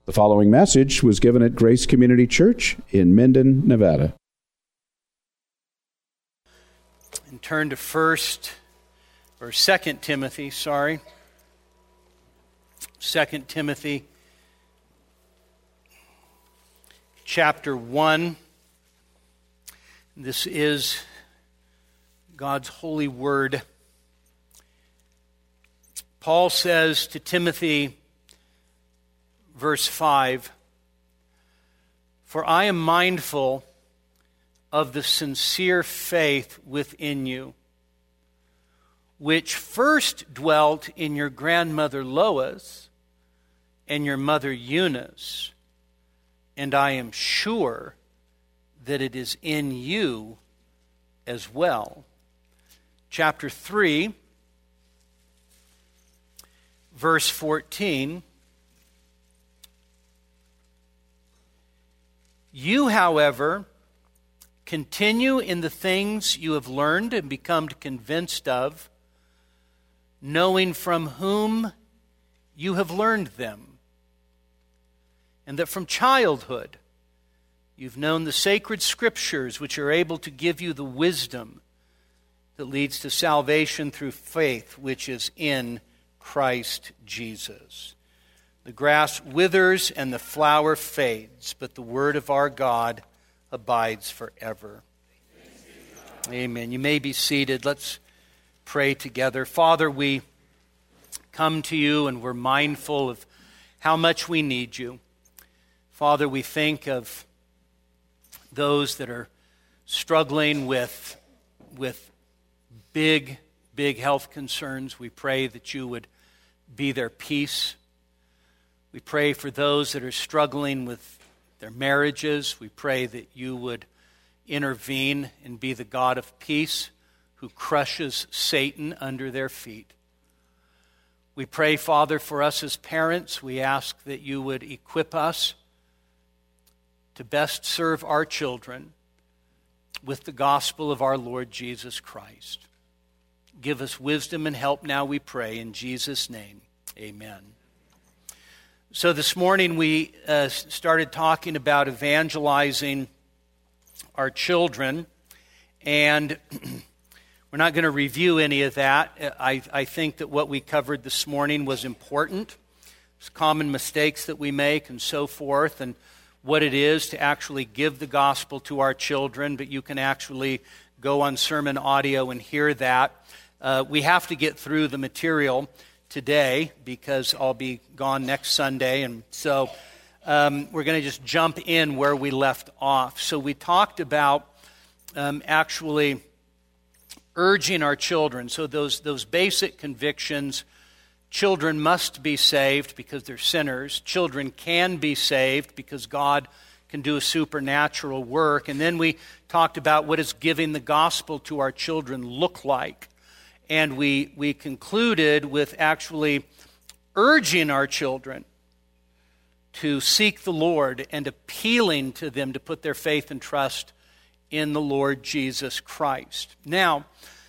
The following message was given at Grace Community Church in Minden, Nevada. And turn to 2 Timothy, 2 Timothy chapter 1. This is God's holy word. Paul says to Timothy, verse 5, "For I am mindful of the sincere faith within you, which first dwelt in your grandmother Lois and your mother Eunice, and I am sure that it is in you as well." Chapter 3, verse 14, "You, however, continue in the things you have learned and become convinced of, knowing from whom you have learned them, and that from childhood you've known the sacred scriptures, which are able to give you the wisdom that leads to salvation through faith, which is in Christ Jesus. The grass withers and the flower fades, but the word of our God abides forever." Amen. You may be seated. Let's pray together. Father, we come to you and we're mindful of how much we need you. Father, we think of those that are struggling with big health concerns. We pray that you would be their peace. We pray for those that are struggling with their marriages. We pray that you would intervene and be the God of peace who crushes Satan under their feet. We pray, Father, for us as parents. We ask that you would equip us to best serve our children with the gospel of our Lord Jesus Christ. Give us wisdom and help now, we pray, in Jesus' name. Amen. So this morning we started talking about evangelizing our children, and we're not going to review any of that. I think that what we covered this morning was important. There's common mistakes that we make and so forth, and what it is to actually give the gospel to our children, but you can actually go on sermon audio and hear that. We have to get through the material today because I'll be gone next Sunday, and so we're going to just jump in where we left off. So we talked about actually urging our children. So those basic convictions: children must be saved because they're sinners. Children can be saved because God can do a supernatural work. And then we talked about what does giving the gospel to our children look like. And we concluded with actually urging our children to seek the Lord and appealing to them to put their faith and trust in the Lord Jesus Christ. Now,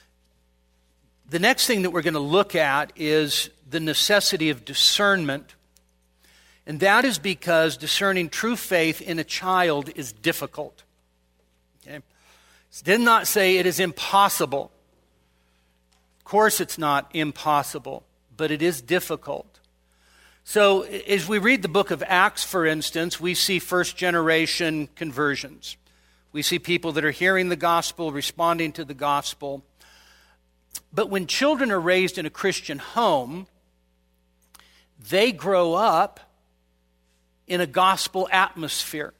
the next thing that we're going to look at is the necessity of discernment. And that is because discerning true faith in a child is difficult. Okay? It did not say it is impossible. Of course it's not impossible, but it is difficult. So as we read the book of Acts, for instance, we see first-generation conversions. We see people that are hearing the gospel, responding to the gospel. But when children are raised in a Christian home, they grow up in a gospel atmosphere.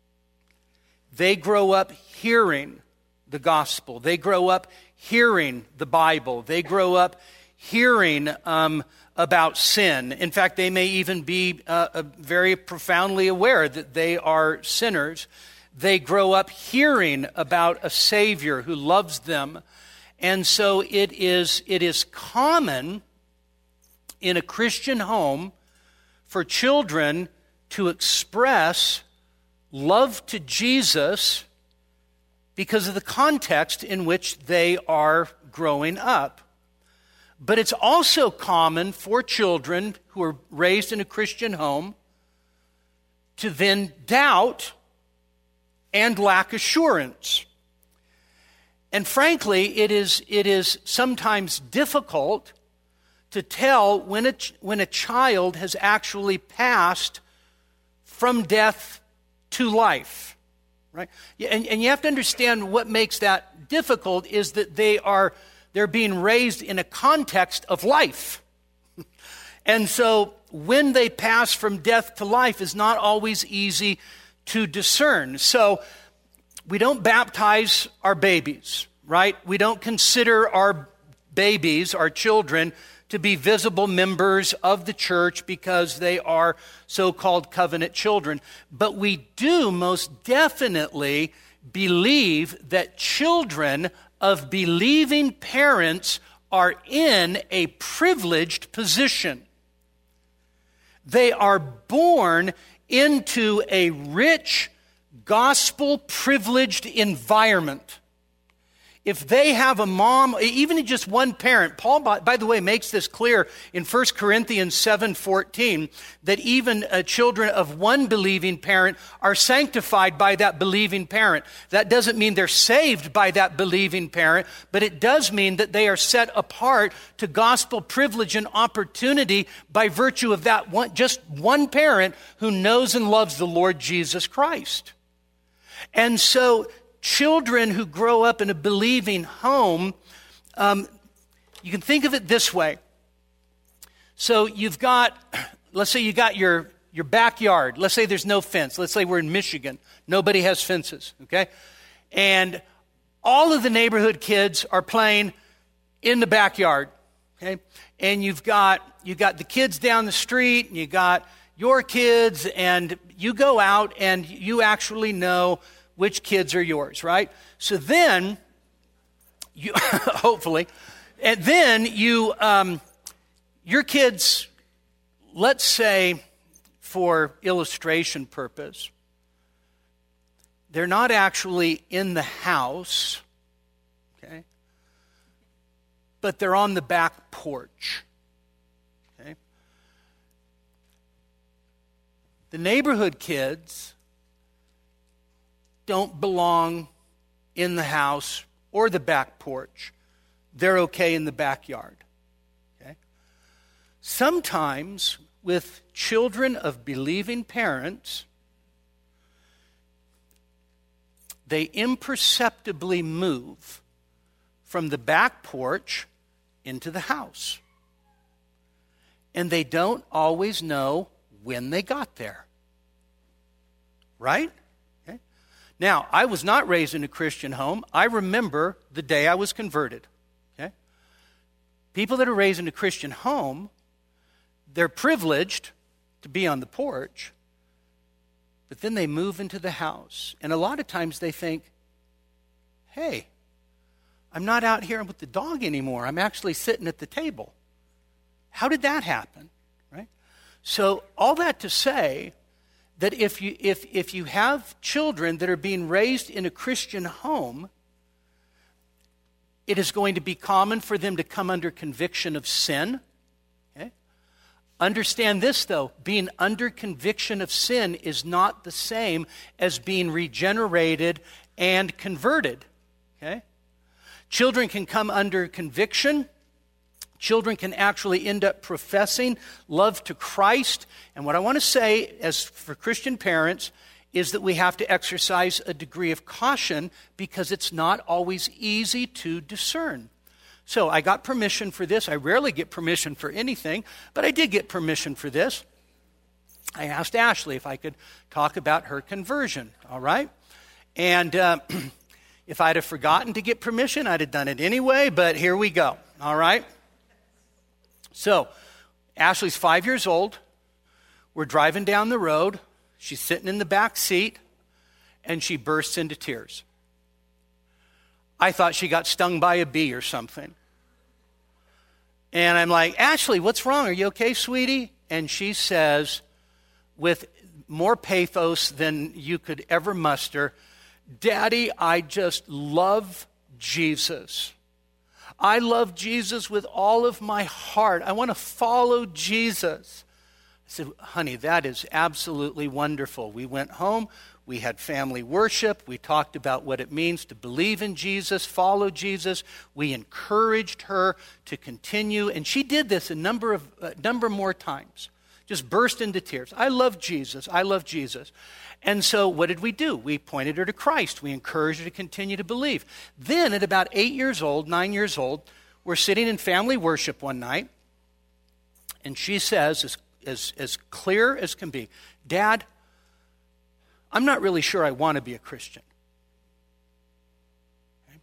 They grow up hearing the gospel. They grow up hearing the Bible. They grow up hearing about sin. In fact, they may even be very profoundly aware that they are sinners. They grow up hearing about a Savior who loves them. And so it is common in a Christian home for children to express love to Jesus because of the context in which they are growing up. But it's also common for children who are raised in a Christian home to then doubt and lack assurance. And frankly, it is sometimes difficult to tell when a child has actually passed from death to life, right? And you have to understand what makes that difficult is that they're being raised in a context of life. And so when they pass from death to life is not always easy to discern. So we don't baptize our babies, right? We don't consider our babies, our children, to be visible members of the church because they are so-called covenant children. But we do most definitely believe that children of believing parents are in a privileged position. They are born into a rich, gospel-privileged environment. If they have a mom, even just one parent, Paul, by the way, makes this clear in 1 Corinthians 7:14, that even children of one believing parent are sanctified by that believing parent. That doesn't mean they're saved by that believing parent, but it does mean that they are set apart to gospel privilege and opportunity by virtue of that just one parent who knows and loves the Lord Jesus Christ. And so children who grow up in a believing home, you can think of it this way. So let's say you got your backyard. Let's say there's no fence. Let's say we're in Michigan. Nobody has fences, okay? And all of the neighborhood kids are playing in the backyard, okay? And you've got the kids down the street, and you got your kids, and you go out and you actually know which kids are yours, right? So then, you hopefully, and then your kids, let's say, for illustration purpose, they're not actually in the house, okay? But they're on the back porch, okay? The neighborhood kids don't belong in the house or the back porch. They're okay in the backyard. Okay? Sometimes with children of believing parents, they imperceptibly move from the back porch into the house. And they don't always know when they got there. Right? Now, I was not raised in a Christian home. I remember the day I was converted. Okay? People that are raised in a Christian home, they're privileged to be on the porch, but then they move into the house. And a lot of times they think, hey, I'm not out here with the dog anymore. I'm actually sitting at the table. How did that happen? Right? So all that to say that if you have children that are being raised in a Christian home, it is going to be common for them to come under conviction of sin. Okay? Understand this, though. Being under conviction of sin is not the same as being regenerated and converted. Okay? Children can come under conviction. Children can actually end up professing love to Christ. And what I want to say, as for Christian parents, is that we have to exercise a degree of caution because it's not always easy to discern. So I got permission for this. I rarely get permission for anything, but I did get permission for this. I asked Ashley if I could talk about her conversion, all right? And if I'd have forgotten to get permission, I'd have done it anyway, but here we go, all right? So, Ashley's 5 years old. We're driving down the road. She's sitting in the back seat, and she bursts into tears. I thought she got stung by a bee or something. And I'm like, Ashley, what's wrong? Are you okay, sweetie? And she says, with more pathos than you could ever muster, Daddy, I just love Jesus. I love Jesus with all of my heart. I want to follow Jesus. said, honey, that is absolutely wonderful. We went home. We had family worship. We talked about what it means to believe in Jesus, follow Jesus. We encouraged her to continue. And she did this a number more times. Just burst into tears. I love Jesus. I love Jesus. And so what did we do? We pointed her to Christ. We encouraged her to continue to believe. Then at about 9 years old, we're sitting in family worship one night. And she says, as clear as can be, Dad, I'm not really sure I want to be a Christian. Okay.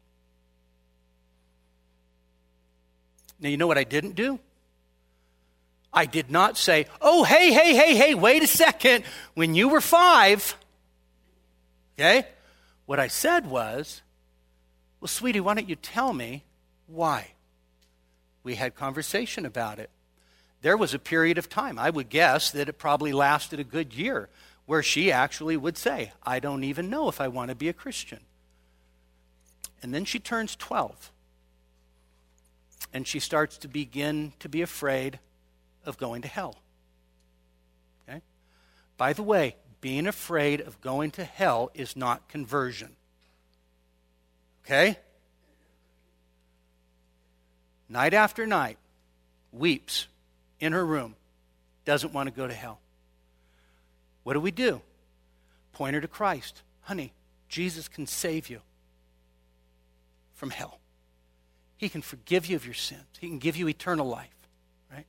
Now, you know what I didn't do? I did not say, oh, hey, wait a second. When you were 5, okay? What I said was, well, sweetie, why don't you tell me why? We had conversation about it. There was a period of time, I would guess that it probably lasted a good year, where she actually would say, I don't even know if I want to be a Christian. And then she turns 12. And she starts to begin to be afraid of going to hell. Okay? By the way, being afraid of going to hell is not conversion. Okay? Night after night, weeps in her room, doesn't want to go to hell. What do? Point her to Christ. Honey, Jesus can save you from hell. He can forgive you of your sins. He can give you eternal life. Right?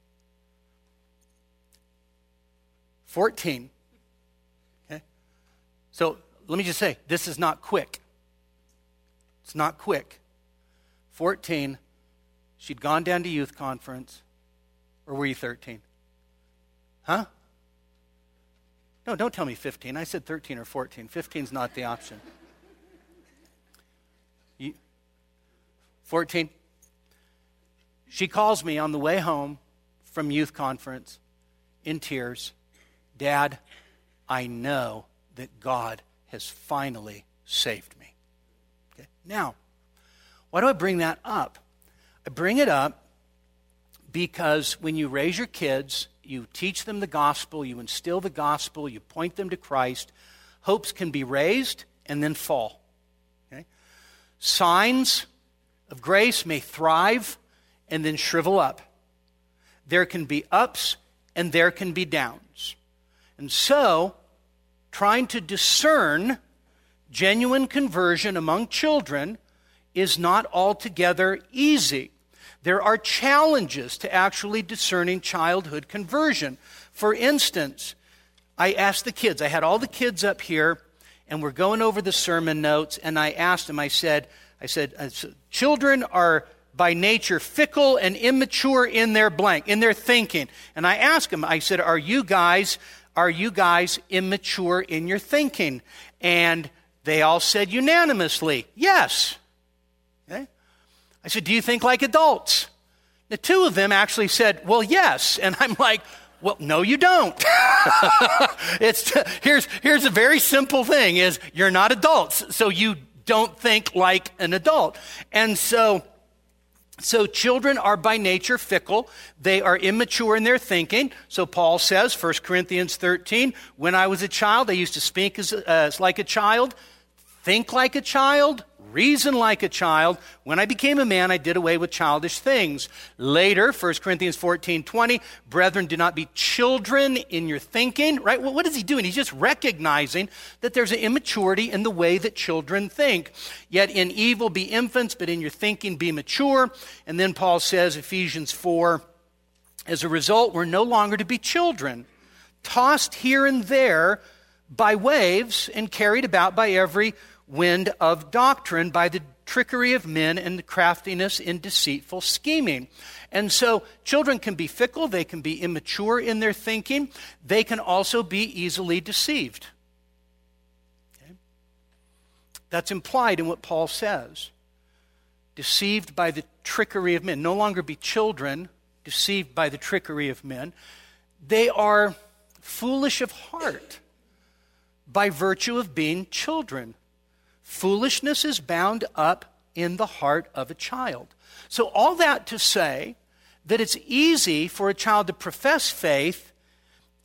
14. Okay? So let me just say, this is not quick. It's not quick. 14, she'd gone down to youth conference. Or were you 13? Huh? No, don't tell me 15. I said 13 or 14. 15's not the option. 14. She calls me on the way home from youth conference in tears. Dad, I know that God has finally saved me. Okay? Now, why do I bring that up? I bring it up because when you raise your kids, you teach them the gospel, you instill the gospel, you point them to Christ, hopes can be raised and then fall. Okay? Signs of grace may thrive and then shrivel up. There can be ups and there can be downs. And so, trying to discern genuine conversion among children is not altogether easy. There are challenges to actually discerning childhood conversion. For instance, I asked the kids, I had all the kids up here, and we're going over the sermon notes, and I asked them, I said, children are by nature fickle and immature in their blank, in their thinking. And I asked them, I said, are you guys immature in your thinking? And they all said unanimously, yes. Okay? I said, do you think like adults? The 2 of them actually said, well, yes. And I'm like, well, no, you don't. Here's a very simple thing is you're not adults, so you don't think like an adult. And so children are by nature fickle. They are immature in their thinking. So Paul says, 1 Corinthians 13, when I was a child, I used to speak as like a child, think like a child, reason like a child. When I became a man, I did away with childish things. Later, 1 Corinthians 14:20, brethren, do not be children in your thinking. Right? Well, what is he doing? He's just recognizing that there's an immaturity in the way that children think. Yet in evil be infants, but in your thinking be mature. And then Paul says, Ephesians 4, as a result, we're no longer to be children, tossed here and there by waves and carried about by every wind of doctrine, by the trickery of men and the craftiness in deceitful scheming. And so children can be fickle, they can be immature in their thinking, they can also be easily deceived. Okay? That's implied in what Paul says. Deceived by the trickery of men. No longer be children, deceived by the trickery of men. They are foolish of heart by virtue of being children. Foolishness is bound up in the heart of a child. So all that to say that it's easy for a child to profess faith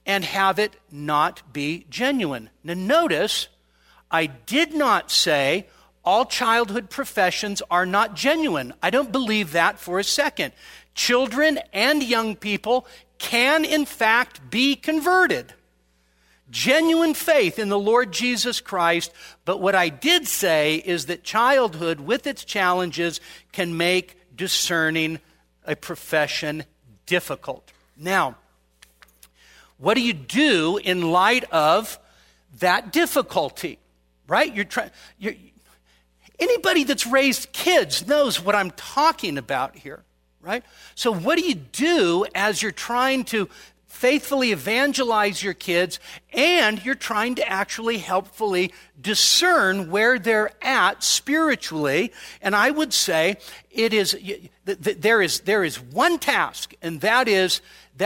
and have it not be genuine. Now notice, I did not say all childhood professions are not genuine. I don't believe that for a second. Children and young people can in fact be converted. Genuine faith in the Lord Jesus Christ, but what I did say is that childhood with its challenges can make discerning a profession difficult. Now, what do you do in light of that difficulty? Right? Anybody that's raised kids knows what I'm talking about here, right? So what do you do as you're trying to faithfully evangelize your kids and you're trying to actually helpfully discern where they're at spiritually? And I would say there is one task, and that is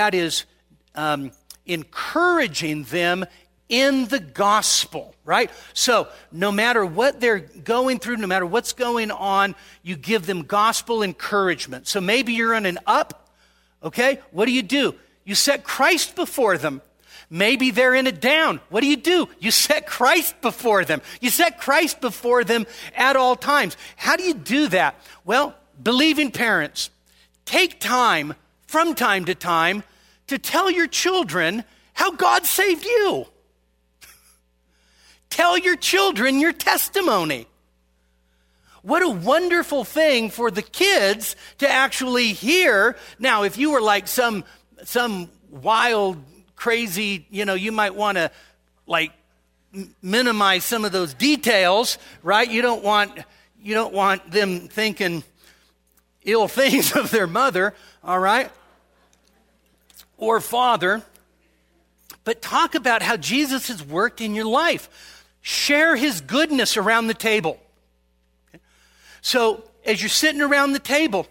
encouraging them in the gospel, right? So no matter what they're going through, no matter what's going on, you give them gospel encouragement. So maybe you're in an up, okay? What do? You set Christ before them. Maybe they're in a down. What do? You set Christ before them. You set Christ before them at all times. How do you do that? Well, believing parents, take time from time to tell your children how God saved you. Tell your children your testimony. What a wonderful thing for the kids to actually hear. Now, if you were like some wild, crazy, you might want to minimize some of those details, right? You don't want them thinking ill things of their mother, all right? Or father. But talk about how Jesus has worked in your life. Share his goodness around the table. Okay? So, as you're sitting around the table,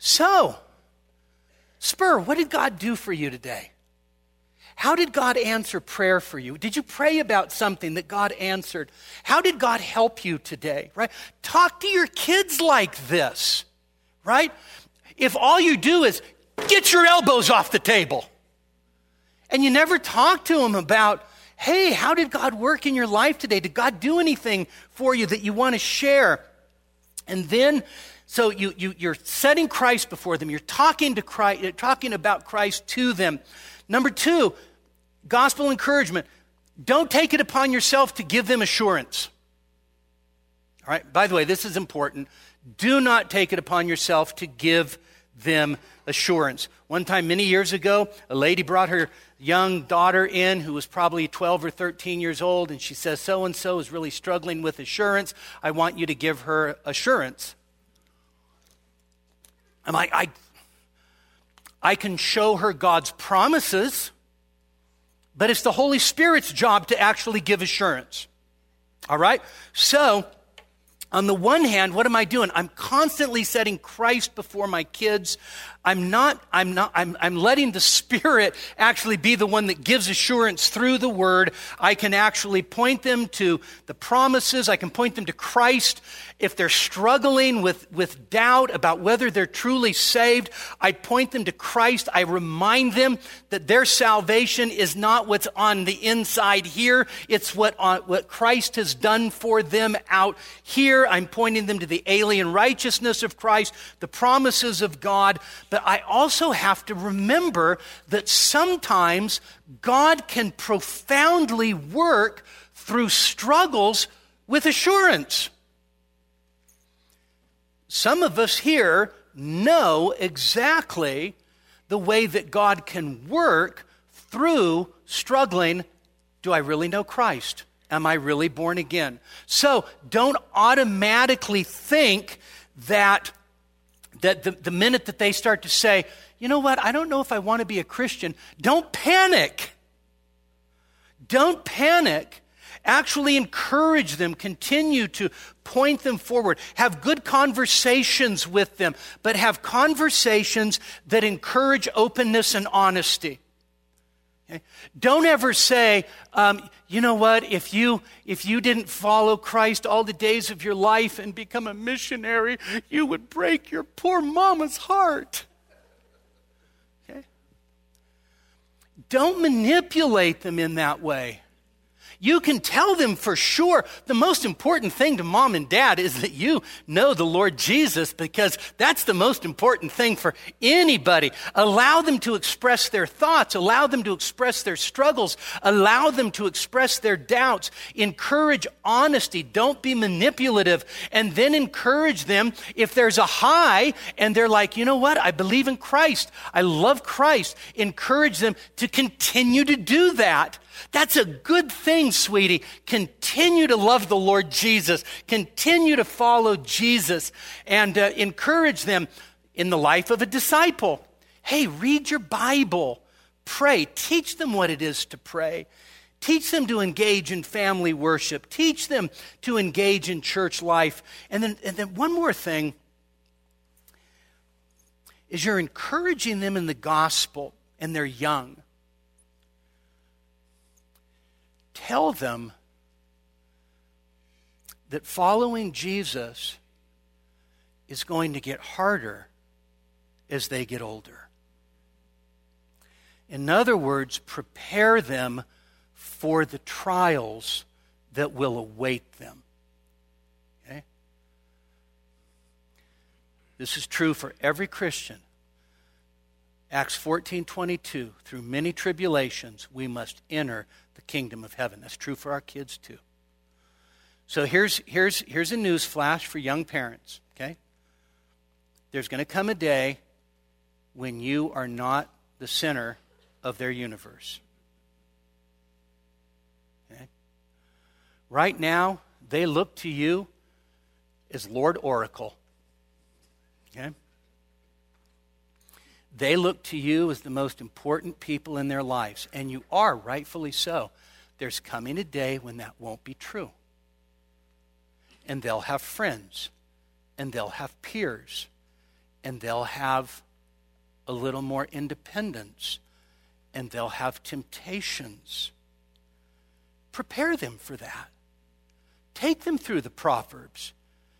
Spur, what did God do for you today? How did God answer prayer for you? Did you pray about something that God answered? How did God help you today, right? Talk to your kids like this, right? If all you do is get your elbows off the table and you never talk to them about, hey, how did God work in your life today? Did God do anything for you that you want to share? And then, so you're setting Christ before them. You're talking to Christ, you're talking about Christ to them. Number 2, gospel encouragement. Don't take it upon yourself to give them assurance. All right. By the way, this is important. Do not take it upon yourself to give them assurance. One time, many years ago, a lady brought her young daughter in who was probably 12 or 13 years old, and she says, so-and-so is really struggling with assurance. I want you to give her assurance. I'm like, I can show her God's promises, but it's the Holy Spirit's job to actually give assurance. All right? So, on the one hand, what am I doing? I'm constantly setting Christ before my kids. I'm letting the Spirit actually be the one that gives assurance through the Word. I can actually point them to the promises. I can point them to Christ. If they're struggling with doubt about whether they're truly saved, I point them to Christ. I remind them that their salvation is not what's on the inside here. It's what Christ has done for them out here. I'm pointing them to the alien righteousness of Christ, the promises of God. But I also have to remember that sometimes God can profoundly work through struggles with assurance. Some of us here know exactly the way that God can work through struggling. Do I really know Christ? Am I really born again? So don't automatically think that the minute that they start to say, you know what, I don't know if I want to be a Christian, don't panic. Don't panic. Actually encourage them, continue to point them forward. Have good conversations with them, but have conversations that encourage openness and honesty. Okay? Don't ever say, you know what, if you didn't follow Christ all the days of your life and become a missionary, you would break your poor mama's heart. Okay? don't manipulate them in that way. You can tell them for sure. The most important thing to mom and dad is that you know the Lord Jesus, because that's the most important thing for anybody. Allow them to express their thoughts. Allow them to express their struggles. Allow them to express their doubts. Encourage honesty. Don't be manipulative. And then encourage them if there's a high and they're like, you know what? I believe in Christ. I love Christ. Encourage them to continue to do that. That's a good thing, sweetie. Continue to love the Lord Jesus. Continue to follow Jesus, and encourage them in the life of a disciple. Hey, read your Bible. Pray. Teach them what it is to pray. Teach them to engage in family worship. Teach them to engage in church life. And then one more thing is you're encouraging them in the gospel, and they're young. Tell them that following Jesus is going to get harder as they get older. In other words, prepare them for the trials that will await them. Okay? This is true for every Christian. Acts 14:22, through many tribulations we must enter the kingdom of heaven. That's true for our kids too. So here's a news flash for young parents, okay? There's going to come a day when you are not the center of their universe. Okay? Right now, they look to you as Lord Oracle. Okay? They look to you as the most important people in their lives, and you are, rightfully so. There's coming a day when that won't be true. And they'll have friends, and they'll have peers, and they'll have a little more independence, and they'll have temptations. Prepare them for that. Take them through the Proverbs.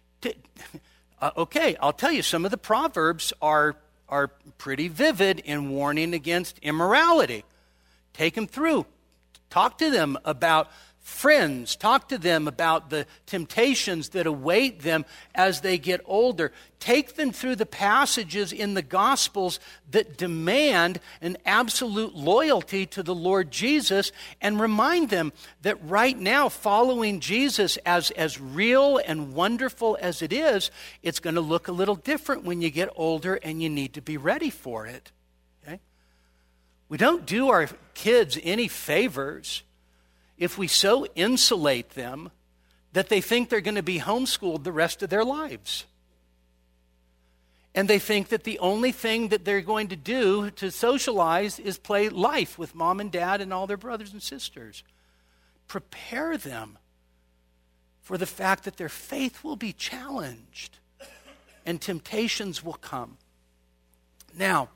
Okay, I'll tell you, some of the Proverbs are pretty vivid in warning against immorality. Take them through. Talk to them about friends. Talk to them about the temptations that await them as they get older. Take them through the passages in the Gospels that demand an absolute loyalty to the Lord Jesus, and remind them that right now, following Jesus, as real and wonderful as it is, it's going to look a little different when you get older, and you need to be ready for it. Okay? We don't do our kids any favors if we so insulate them that they think they're going to be homeschooled the rest of their lives. And they think that the only thing that they're going to do to socialize is play life with mom and dad and all their brothers and sisters. Prepare them for the fact that their faith will be challenged and temptations will come. Now,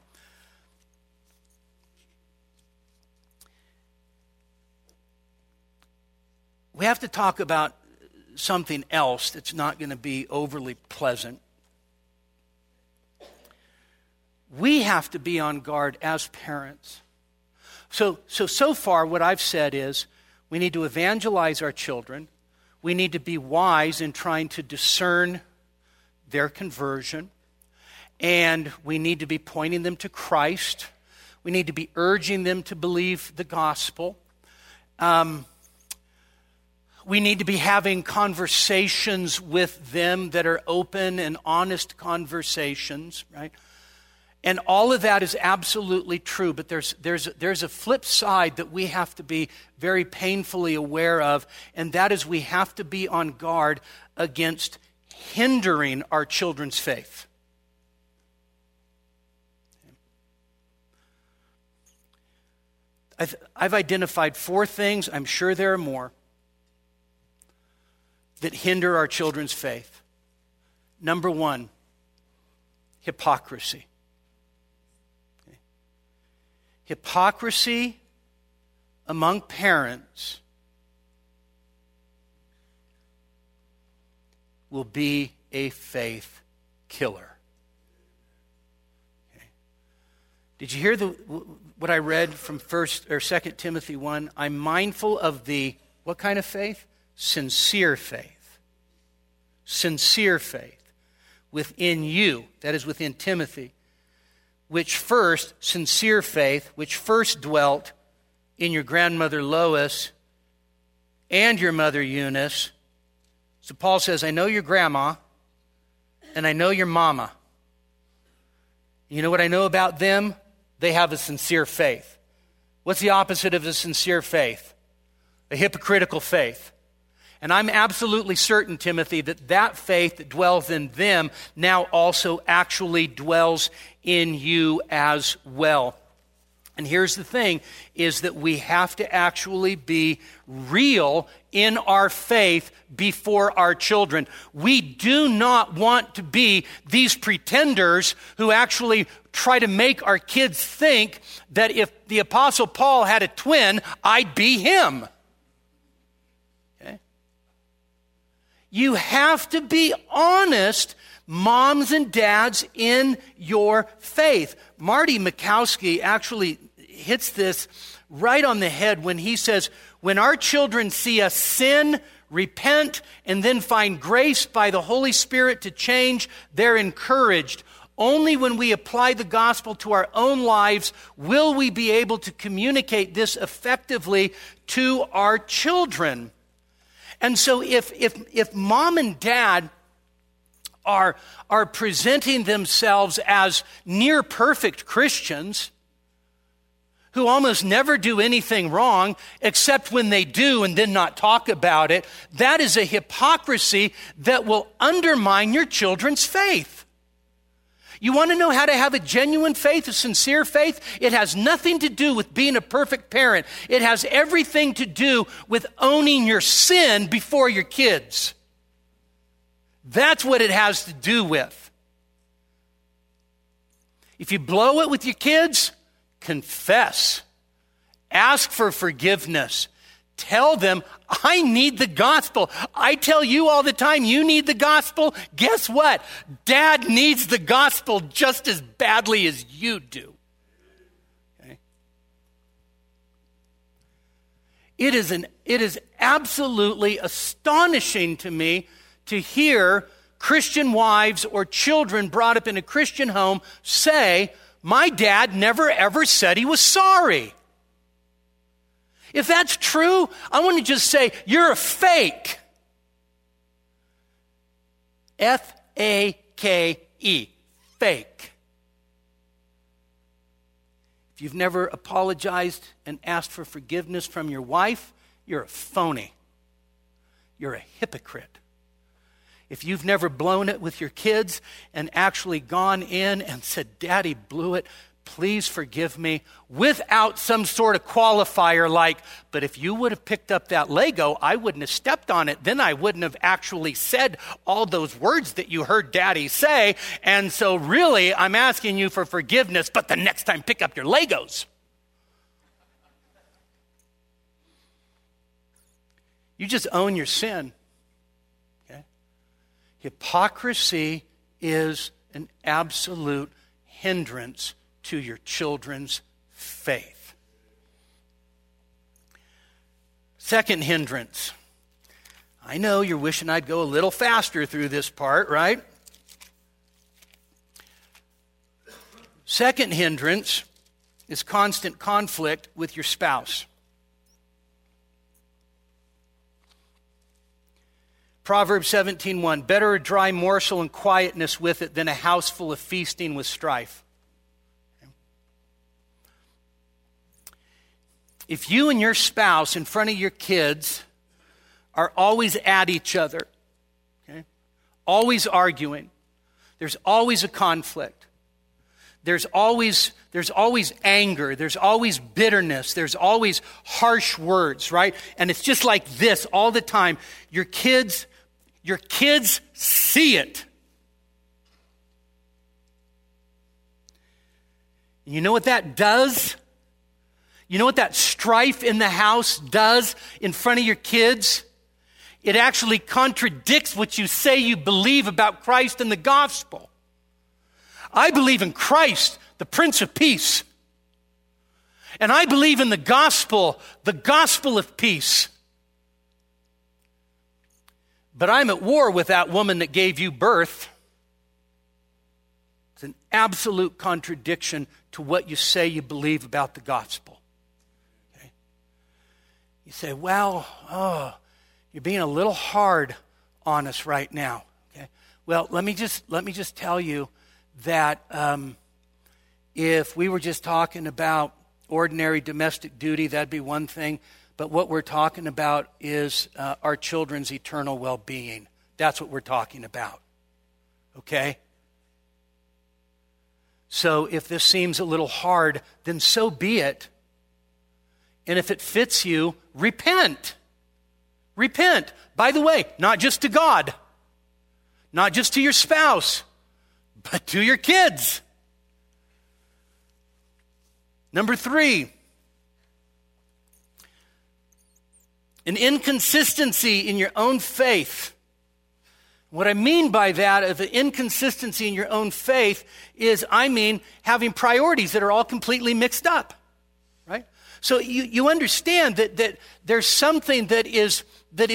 we have to talk about something else that's not going to be overly pleasant. We have to be on guard as parents. So far what I've said is we need to evangelize our children. We need to be wise in trying to discern their conversion. And we need to be pointing them to Christ. We need to be urging them to believe the gospel. We need to be having conversations with them that are open and honest conversations, right? And all of that is absolutely true, but there's a flip side that we have to be very painfully aware of, and that is we have to be on guard against hindering our children's faith. I've identified 4 things, I'm sure there are more, that hinder our children's faith. Number 1, hypocrisy. Okay. Hypocrisy among parents will be a faith killer. Okay. Did you hear what I read from 1st or 2 Timothy 1? I'm mindful of the, what kind of faith? Sincere faith. Sincere faith within you, that is within Timothy, sincere faith, which first dwelt in your grandmother Lois and your mother Eunice. So Paul says, I know your grandma and I know your mama. You know what I know about them? They have a sincere faith. What's the opposite of a sincere faith? A hypocritical faith. And I'm absolutely certain, Timothy, that faith that dwells in them now also actually dwells in you as well. And here's the thing, is that we have to actually be real in our faith before our children. We do not want to be these pretenders who actually try to make our kids think that if the Apostle Paul had a twin, I'd be him. Okay? You have to be honest, moms and dads, in your faith. Marty Mikowski actually hits this right on the head when he says, when our children see us sin, repent, and then find grace by the Holy Spirit to change, they're encouraged. Only when we apply the gospel to our own lives will we be able to communicate this effectively to our children. And so if mom and dad are presenting themselves as near perfect Christians who almost never do anything wrong except when they do and then not talk about it, that is a hypocrisy that will undermine your children's faith. You want to know how to have a genuine faith, a sincere faith? It has nothing to do with being a perfect parent. It has everything to do with owning your sin before your kids. That's what it has to do with. If you blow it with your kids, confess. Ask for forgiveness. Tell them, I need the gospel. I tell you all the time, you need the gospel. Guess what? Dad needs the gospel just as badly as you do. Okay? It is absolutely astonishing to me to hear Christian wives or children brought up in a Christian home say, my dad never ever said he was sorry. If that's true, I want to just say, you're a fake. F-A-K-E, fake. If you've never apologized and asked for forgiveness from your wife, you're a phony. You're a hypocrite. If you've never blown it with your kids and actually gone in and said, Daddy blew it, please forgive me, without some sort of qualifier like, but if you would have picked up that Lego, I wouldn't have stepped on it. Then I wouldn't have actually said all those words that you heard Daddy say. And so really, I'm asking you for forgiveness, but the next time pick up your Legos. You just own your sin. Okay? Hypocrisy is an absolute hindrance to your children's faith. Second hindrance. I know you're wishing I'd go a little faster through this part, right? Second hindrance is constant conflict with your spouse. Proverbs 17:1, better a dry morsel and quietness with it than a house full of feasting with strife. If you and your spouse in front of your kids are always at each other, okay, always arguing, there's always a conflict. There's always anger. There's always bitterness. There's always harsh words, right? And it's just like this all the time. Your kids see it. You know what that does? You know what that strife in the house does in front of your kids? It actually contradicts what you say you believe about Christ and the gospel. I believe in Christ, the Prince of Peace. And I believe in the gospel of peace. But I'm at war with that woman that gave you birth. It's an absolute contradiction to what you say you believe about the gospel. Okay? You say, well, you're being a little hard on us right now. Okay? Well, let me just tell you that if we were just talking about ordinary domestic duty, that'd be one thing. But what we're talking about is our children's eternal well-being. That's what we're talking about. Okay? So if this seems a little hard, then so be it. And if it fits you, repent. Repent. By the way, not just to God, not just to your spouse, but to your kids. Number 3, an inconsistency in your own faith. What I mean by that, of the inconsistency in your own faith, is having priorities that are all completely mixed up, right? So you understand that there's something that is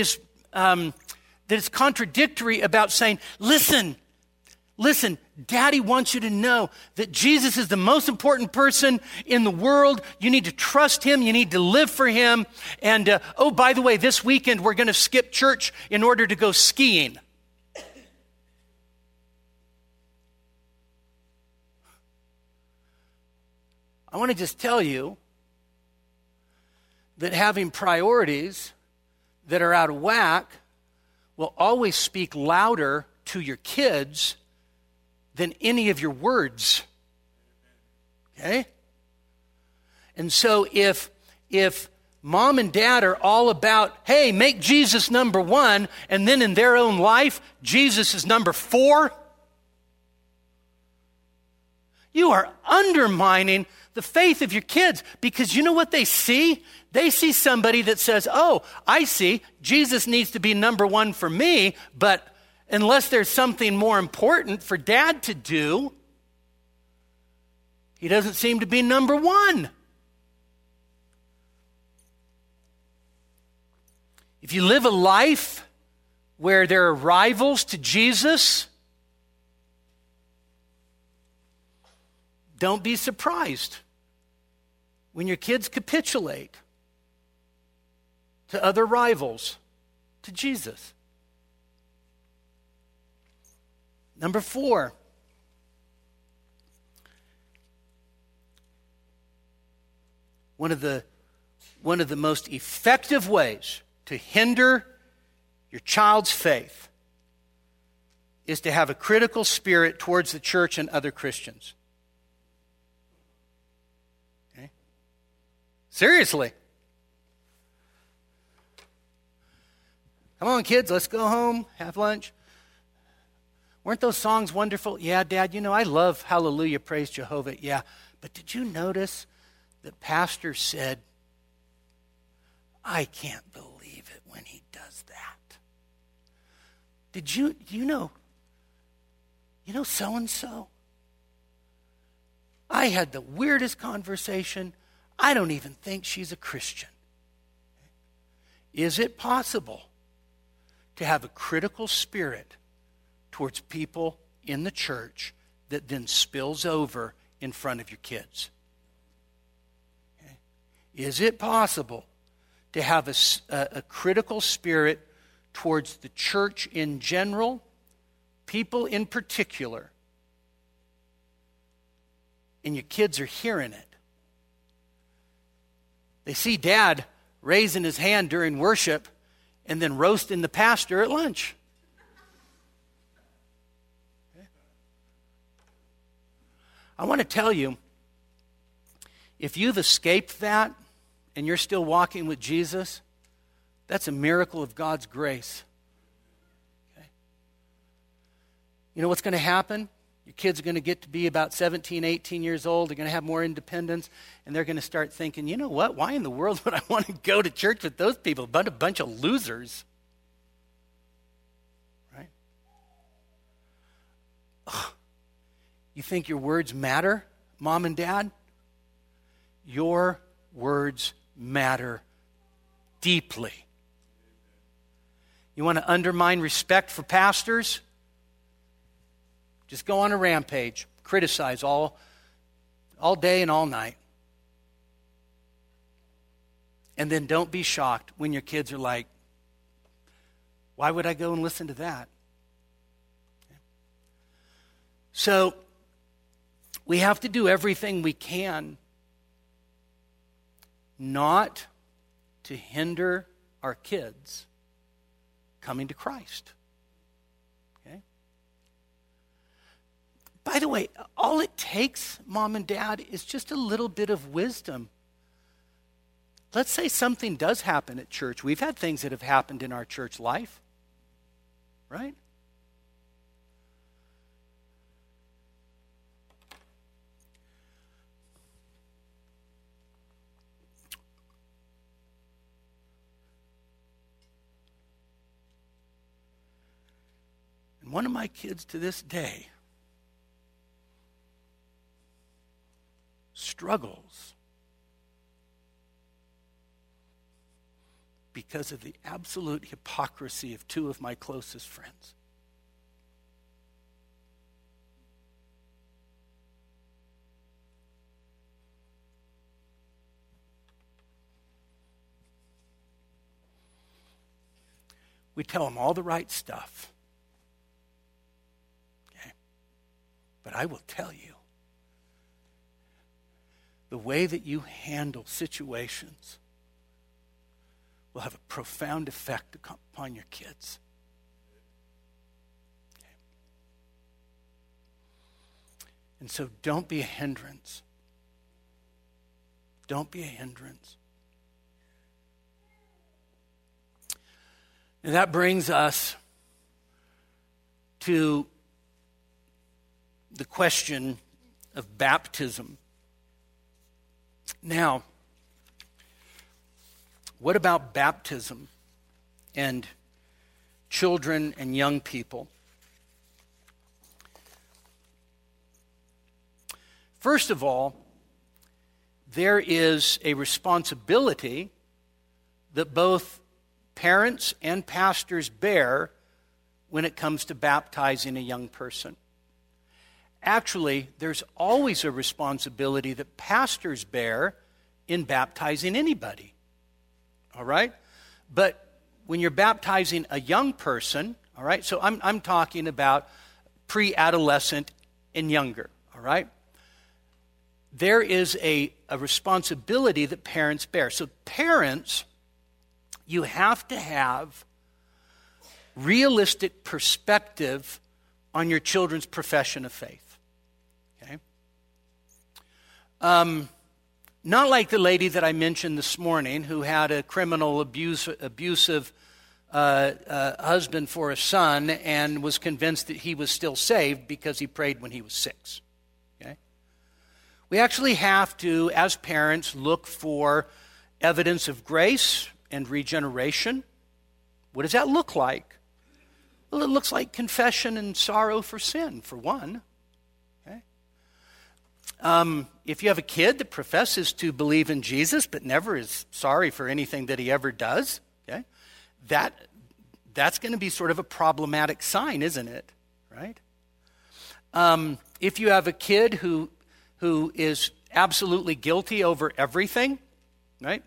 contradictory about saying, listen, Daddy wants you to know that Jesus is the most important person in the world. You need to trust him. You need to live for him. And, by the way, this weekend we're going to skip church in order to go skiing. I want to just tell you that having priorities that are out of whack will always speak louder to your kids than any of your words. Okay? And so if mom and dad are all about, hey, make Jesus number 1, and then in their own life, Jesus is number 4, you are undermining the faith of your kids, because you know what they see? They see somebody that says, oh, I see, Jesus needs to be number 1 for me, but unless there's something more important for dad to do, he doesn't seem to be number 1. If you live a life where there are rivals to Jesus, don't be surprised when your kids capitulate to other rivals to Jesus. Number 4, one of the most effective ways to hinder your child's faith is to have a critical spirit towards the church and other Christians. Okay? Seriously. Come on, kids, let's go home, have lunch. Weren't those songs wonderful? Yeah, Dad, I love Hallelujah, Praise Jehovah. Yeah, but did you notice that Pastor said, I can't believe it when he does that? Did you know so-and-so? I had the weirdest conversation. I don't even think she's a Christian. Is it possible to have a critical spirit towards people in the church that then spills over in front of your kids? Okay. Is it possible to have a critical spirit towards the church in general, people in particular, and your kids are hearing it? They see Dad raising his hand during worship and then roasting the pastor at lunch. I want to tell you, if you've escaped that and you're still walking with Jesus, that's a miracle of God's grace. Okay? You know what's going to happen? Your kids are going to get to be about 17, 18 years old. They're going to have more independence, and they're going to start thinking, you know what? Why in the world would I want to go to church with those people? But a bunch of losers. Right? Ugh. You think your words matter, Mom and Dad? Your words matter deeply. You want to undermine respect for pastors? Just go on a rampage. Criticize all day and all night. And then don't be shocked when your kids are like, why would I go and listen to that? So, we have to do everything we can not to hinder our kids coming to Christ. Okay? By the way, all it takes, Mom and Dad, is just a little bit of wisdom. Let's say something does happen at church. We've had things that have happened in our church life, right? And one of my kids to this day struggles because of the absolute hypocrisy of two of my closest friends. We tell them all the right stuff. Okay? But I will tell you, the way that you handle situations will have a profound effect upon your kids. Okay. And so don't be a hindrance. Don't be a hindrance. And that brings us to the question of baptism. Now, what about baptism and children and young people? First of all, there is a responsibility that both parents and pastors bear when it comes to baptizing a young person. Actually, there's always a responsibility that pastors bear in baptizing anybody. All right? But when you're baptizing a young person, all right, so I'm talking about pre-adolescent and younger, all right? There is a responsibility that parents bear. So parents, you have to have realistic perspective on your children's profession of faith. Okay? Not like the lady that I mentioned this morning who had a criminal abusive husband for a son and was convinced that he was still saved because he prayed when he was 6. Okay? We actually have to, as parents, look for evidence of grace and regeneration. What does that look like? Well, it looks like confession and sorrow for sin, for one. Okay? If you have a kid that professes to believe in Jesus but never is sorry for anything that he ever does, okay, that's going to be sort of a problematic sign, isn't it? Right? If you have a kid who is absolutely guilty over everything, right?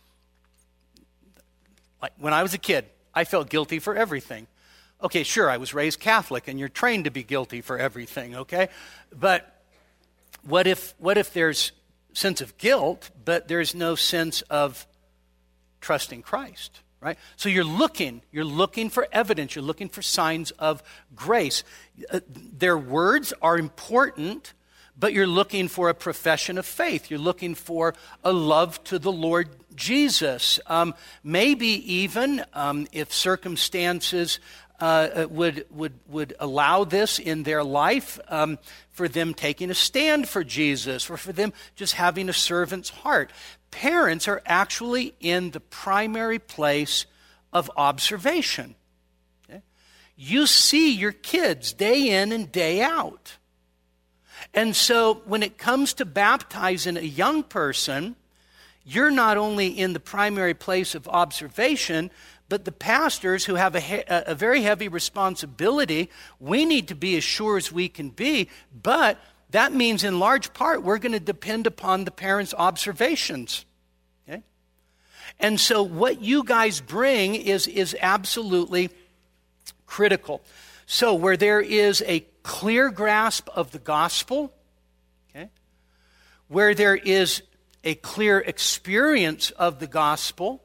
Like when I was a kid, I felt guilty for everything. Okay, sure, I was raised Catholic, and you're trained to be guilty for everything, okay? But what if there's sense of guilt, but there's no sense of trusting Christ, right? So you're looking for evidence, you're looking for signs of grace. Their words are important, but you're looking for a profession of faith. You're looking for a love to the Lord Jesus. Maybe even if circumstances would allow this in their life, for them taking a stand for Jesus, or for them just having a servant's heart. Parents are actually in the primary place of observation. Okay? You see your kids day in and day out. And so when it comes to baptizing a young person, you're not only in the primary place of observation, but the pastors who have a very heavy responsibility, we need to be as sure as we can be, but that means in large part we're going to depend upon the parents' observations. Okay? And so what you guys bring is absolutely critical. So where there is a clear grasp of the gospel, okay, where there is a clear experience of the gospel,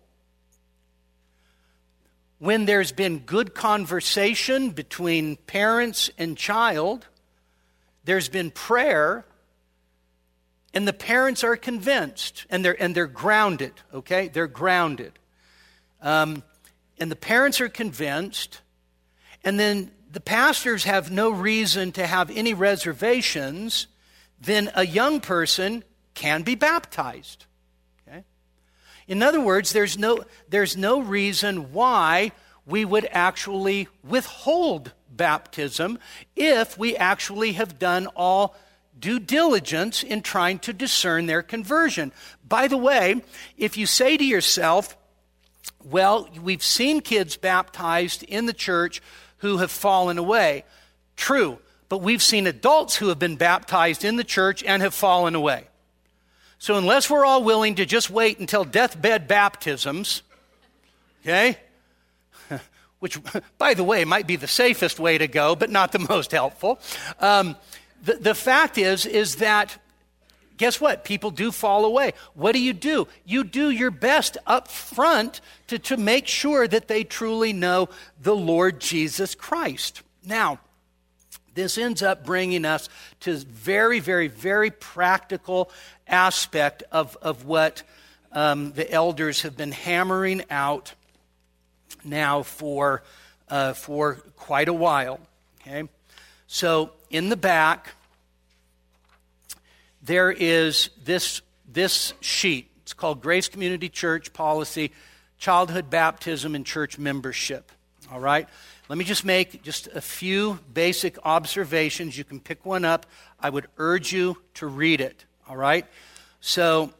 when there's been good conversation between parents and child, there's been prayer, and the parents are convinced, and they're grounded, okay? They're grounded. And the parents are convinced, and then the pastors have no reason to have any reservations, then a young person can be baptized. Okay? In other words, there's no reason why we would actually withhold baptism if we actually have done all due diligence in trying to discern their conversion. By the way, if you say to yourself, well, we've seen kids baptized in the church who have fallen away. True, but we've seen adults who have been baptized in the church and have fallen away. So unless we're all willing to just wait until deathbed baptisms, okay, which, by the way, might be the safest way to go, but not the most helpful. The fact is that, guess what? People do fall away. What do? You do your best up front to make sure that they truly know the Lord Jesus Christ. Now, this ends up bringing us to very, very, very practical aspect of what the elders have been hammering out now for quite a while. Okay, so in the back there is this sheet. It's called Grace Community Church Policy, Childhood Baptism and Church Membership. All right. Let me just make just a few basic observations. You can pick one up. I would urge you to read it. All right? So,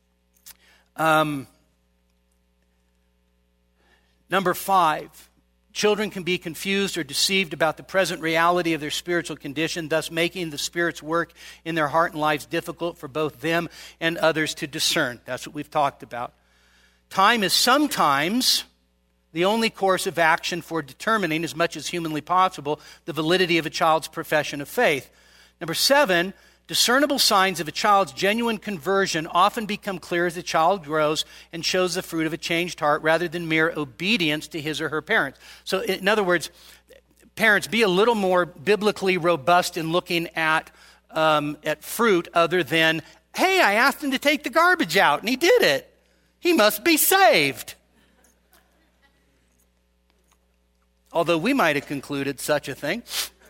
number 5, children can be confused or deceived about the present reality of their spiritual condition, thus making the Spirit's work in their heart and lives difficult for both them and others to discern. That's what we've talked about. Time is sometimes the only course of action for determining, as much as humanly possible, the validity of a child's profession of faith. Number 7, discernible signs of a child's genuine conversion often become clear as the child grows and shows the fruit of a changed heart rather than mere obedience to his or her parents. So, in other words, parents, be a little more biblically robust in looking at fruit other than, hey, I asked him to take the garbage out and he did it. He must be saved. Although we might have concluded such a thing.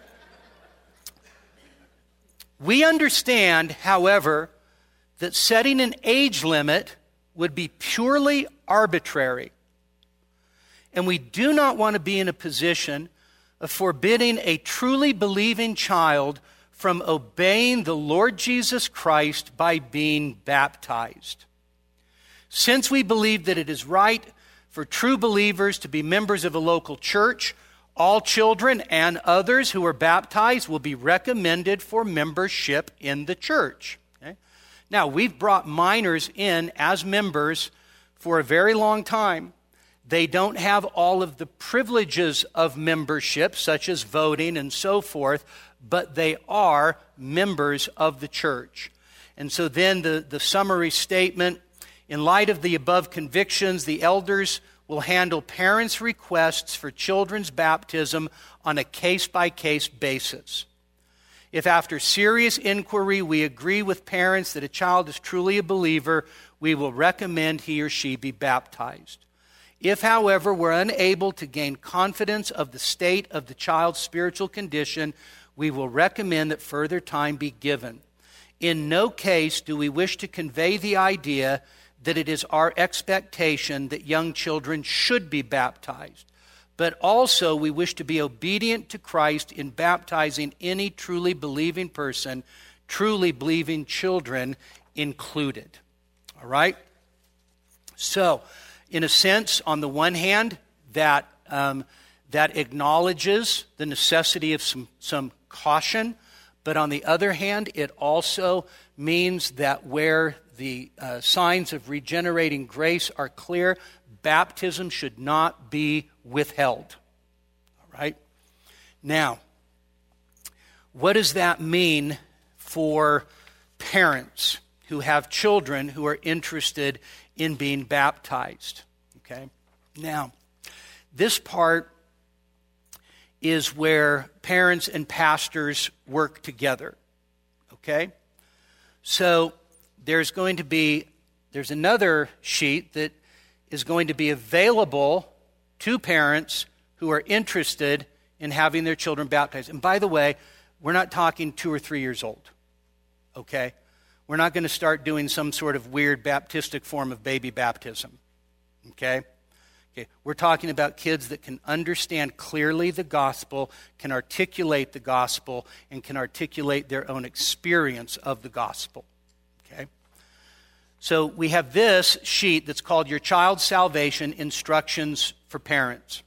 We understand, however, that setting an age limit would be purely arbitrary. And we do not want to be in a position of forbidding a truly believing child from obeying the Lord Jesus Christ by being baptized. Since we believe that it is right for true believers to be members of a local church, all children and others who are baptized will be recommended for membership in the church. Okay? Now, we've brought minors in as members for a very long time. They don't have all of the privileges of membership, such as voting and so forth, but they are members of the church. And so then the summary statement, in light of the above convictions, the elders will handle parents' requests for children's baptism on a case-by-case basis. If after serious inquiry we agree with parents that a child is truly a believer, we will recommend he or she be baptized. If, however, we're unable to gain confidence of the state of the child's spiritual condition, we will recommend that further time be given. In no case do we wish to convey the idea that it is our expectation that young children should be baptized, but also we wish to be obedient to Christ in baptizing any truly believing person, truly believing children included. All right? So, in a sense, on the one hand, that acknowledges the necessity of some caution, but on the other hand, it also means that where the signs of regenerating grace are clear, baptism should not be withheld. All right? Now, what does that mean for parents who have children who are interested in being baptized? Okay? Now, this part is where parents and pastors work together. Okay? So there's another sheet that is going to be available to parents who are interested in having their children baptized. And by the way, we're not talking 2 or 3 years old. Okay? We're not going to start doing some sort of weird baptistic form of baby baptism. Okay? We're talking about kids that can understand clearly the gospel, can articulate the gospel, and can articulate their own experience of the gospel. Okay? So we have this sheet that's called Your Child's Salvation Instructions for Parents.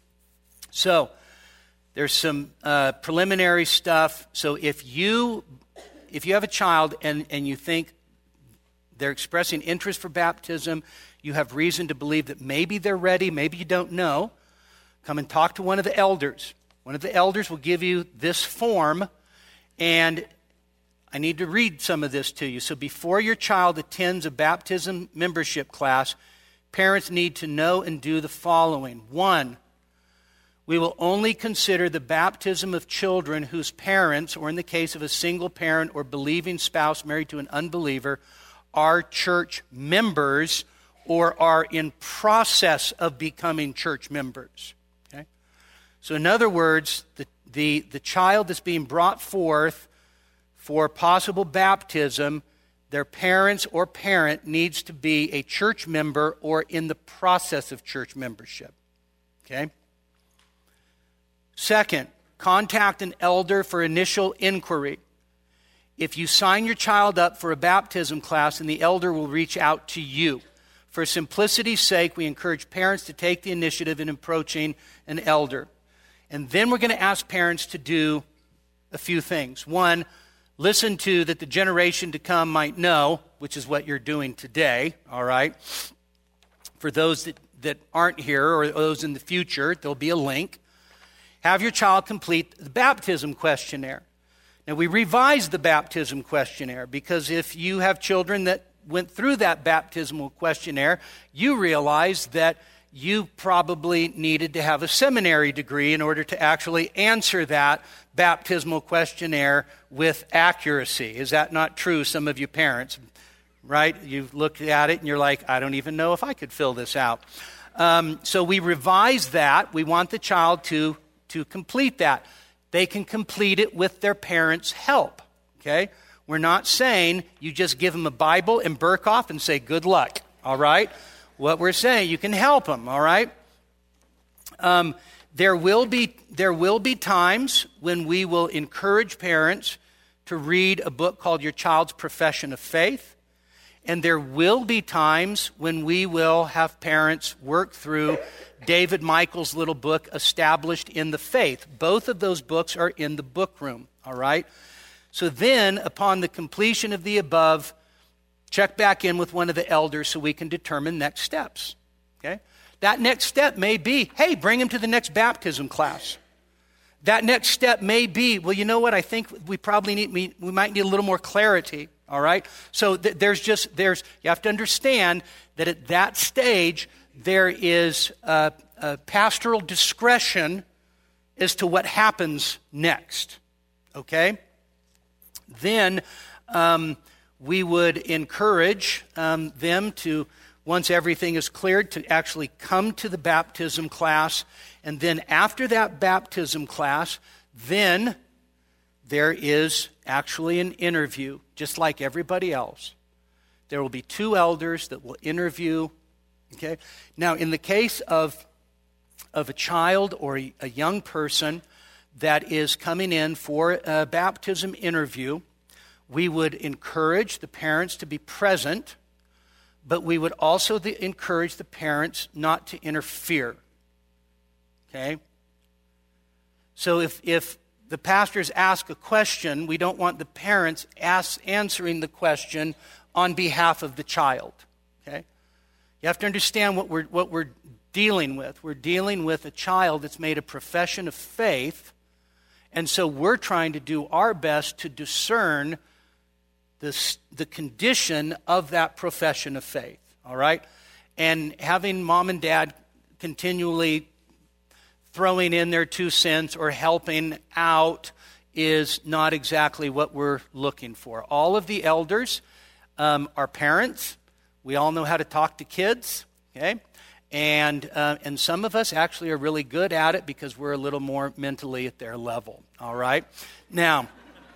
So there's some preliminary stuff. So if you have a child and you think they're expressing interest for baptism, you have reason to believe that maybe they're ready, maybe you don't know, come and talk to one of the elders. One of the elders will give you this form, and I need to read some of this to you. So before your child attends a baptism membership class, parents need to know and do the following. 1, we will only consider the baptism of children whose parents, or in the case of a single parent or believing spouse married to an unbeliever, are church members or are in process of becoming church members. Okay? So in other words, the child that's being brought forth for possible baptism, their parents or parent needs to be a church member or in the process of church membership. Okay? Second, contact an elder for initial inquiry. If you sign your child up for a baptism class, and the elder will reach out to you. For simplicity's sake, we encourage parents to take the initiative in approaching an elder. And then we're going to ask parents to do a few things. 1, listen to that the generation to come might know, which is what you're doing today, all right? For those that aren't here or those in the future, there'll be a link. Have your child complete the baptism questionnaire. Now, we revised the baptism questionnaire because if you have children that went through that baptismal questionnaire, you realize that you probably needed to have a seminary degree in order to actually answer that baptismal questionnaire with accuracy. Is that not true, some of you parents? Right? You've looked at it and you're like, I don't even know if I could fill this out. So we revised that. We want the child to complete that. They can complete it with their parents' help. Okay? We're not saying you just give them a Bible and Berkhoff and say, good luck, all right? What we're saying, you can help them, all right? There will be times when we will encourage parents to read a book called Your Child's Profession of Faith, and there will be times when we will have parents work through David Michael's little book, Established in the Faith. Both of those books are in the book room, all right? So then, upon the completion of the above, check back in with one of the elders so we can determine next steps. Okay? That next step may be, hey, bring him to the next baptism class. That next step may be, well, you know what? I think we might need a little more clarity. All right? So you have to understand that at that stage there is a pastoral discretion as to what happens next. Okay? Then we would encourage them to, once everything is cleared, to actually come to the baptism class. And then after that baptism class, then there is actually an interview, just like everybody else. There will be 2 elders that will interview. Okay? Now, in the case of a child or a young person that is coming in for a baptism interview, we would encourage the parents to be present, but we would also encourage the parents not to interfere. Okay? So if the pastors ask a question, we don't want the parents answering the question on behalf of the child. Okay? You have to understand what we're dealing with. We're dealing with a child that's made a profession of faith, and so we're trying to do our best to discern the condition of that profession of faith. All right? And having mom and dad continually throwing in their 2 cents or helping out is not exactly what we're looking for. All of the elders are parents. We all know how to talk to kids, okay? And some of us actually are really good at it because we're a little more mentally at their level, all right? Now,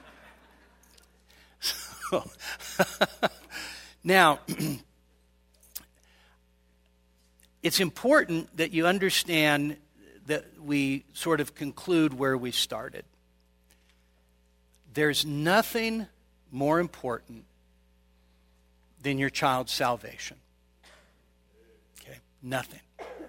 it's important that you understand that we sort of conclude where we started. There's nothing more important than your child's salvation. Okay? Nothing.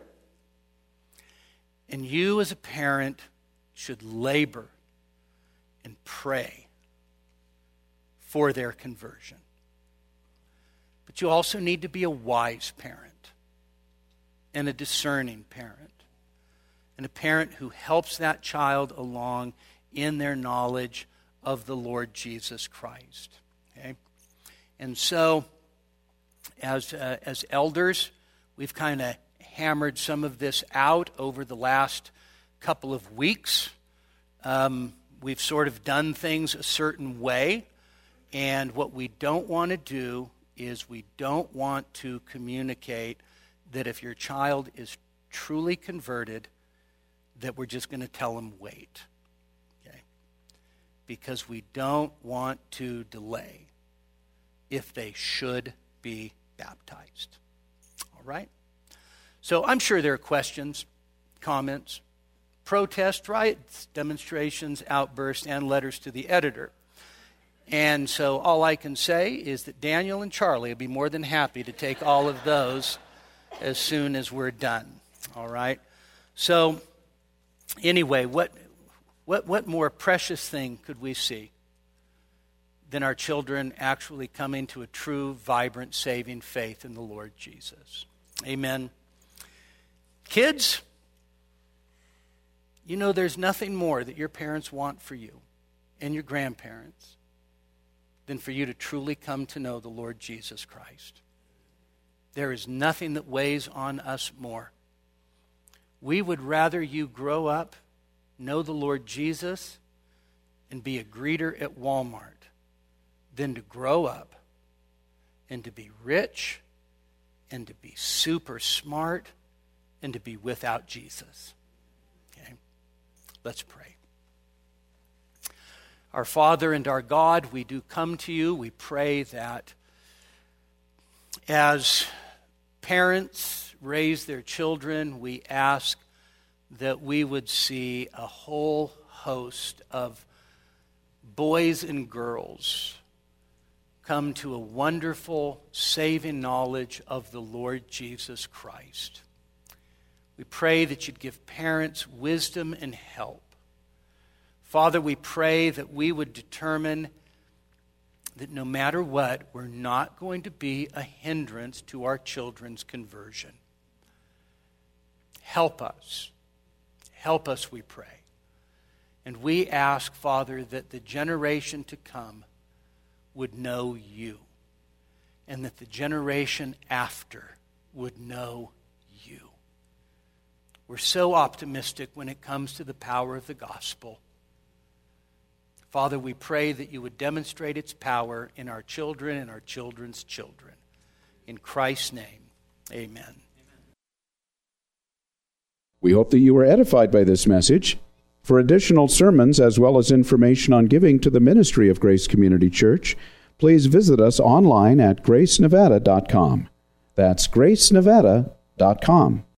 And you as a parent should labor and pray for their conversion. But you also need to be a wise parent and a discerning parent. And a parent who helps that child along in their knowledge of the Lord Jesus Christ. Okay? And so, as elders, we've kind of hammered some of this out over the last couple of weeks. We've sort of done things a certain way, and what we don't want to do is we don't want to communicate that if your child is truly converted, that we're just going to tell them wait, okay? Because we don't want to delay if they should be baptized, all right? So I'm sure there are questions, comments, protests, riots, demonstrations, outbursts, and letters to the editor. And so all I can say is that Daniel and Charlie will be more than happy to take all of those as soon as we're done, all right? So anyway, what more precious thing could we see than our children actually coming to a true, vibrant, saving faith in the Lord Jesus? Amen. Kids, you know there's nothing more that your parents want for you and your grandparents than for you to truly come to know the Lord Jesus Christ. There is nothing that weighs on us more. We would rather you grow up, know the Lord Jesus, and be a greeter at Walmart than to grow up and to be rich and to be super smart and to be without Jesus. Okay? Let's pray. Our Father and our God, we do come to you. We pray that as parents raise their children, we ask that we would see a whole host of boys and girls come to a wonderful, saving knowledge of the Lord Jesus Christ. We pray that you'd give parents wisdom and help. Father, we pray that we would determine that no matter what, we're not going to be a hindrance to our children's conversion. Help us. Help us, we pray. And we ask, Father, that the generation to come would know you, and that the generation after would know you. We're so optimistic when it comes to the power of the gospel. Father, we pray that you would demonstrate its power in our children and our children's children. In Christ's name, amen. We hope that you were edified by this message. For additional sermons as well as information on giving to the ministry of Grace Community Church, please visit us online at gracenevada.com. That's gracenevada.com.